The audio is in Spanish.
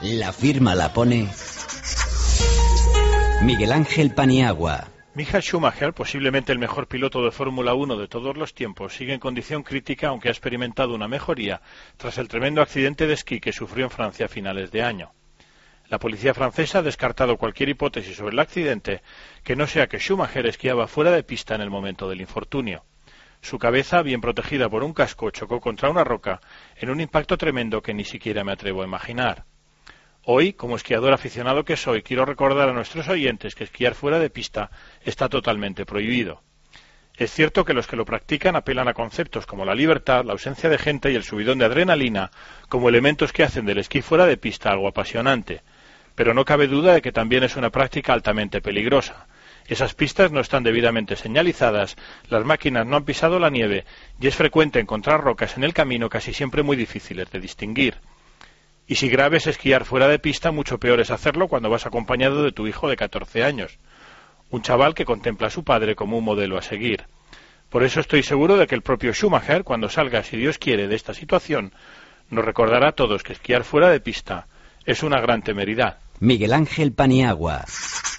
La firma la pone Miguel Ángel Paniagua. Michael Schumacher, posiblemente el mejor piloto de Fórmula 1 de todos los tiempos, sigue en condición crítica, aunque ha experimentado una mejoría tras el tremendo accidente de esquí que sufrió en Francia a finales de año. La policía francesa ha descartado cualquier hipótesis sobre el accidente que no sea que Schumacher esquiaba fuera de pista en el momento del infortunio. Su cabeza, bien protegida por un casco, chocó contra una roca en un impacto tremendo que ni siquiera me atrevo a imaginar. Hoy, como esquiador aficionado que soy, quiero recordar a nuestros oyentes que esquiar fuera de pista está totalmente prohibido. Es cierto que los que lo practican apelan a conceptos como la libertad, la ausencia de gente y el subidón de adrenalina como elementos que hacen del esquí fuera de pista algo apasionante, pero no cabe duda de que también es una práctica altamente peligrosa. Esas pistas no están debidamente señalizadas, las máquinas no han pisado la nieve y es frecuente encontrar rocas en el camino casi siempre muy difíciles de distinguir. Y si grave es esquiar fuera de pista, mucho peor es hacerlo cuando vas acompañado de tu hijo de 14 años, un chaval que contempla a su padre como un modelo a seguir. Por eso estoy seguro de que el propio Schumacher, cuando salga, si Dios quiere, de esta situación, nos recordará a todos que esquiar fuera de pista es una gran temeridad. Miguel Ángel Paniagua.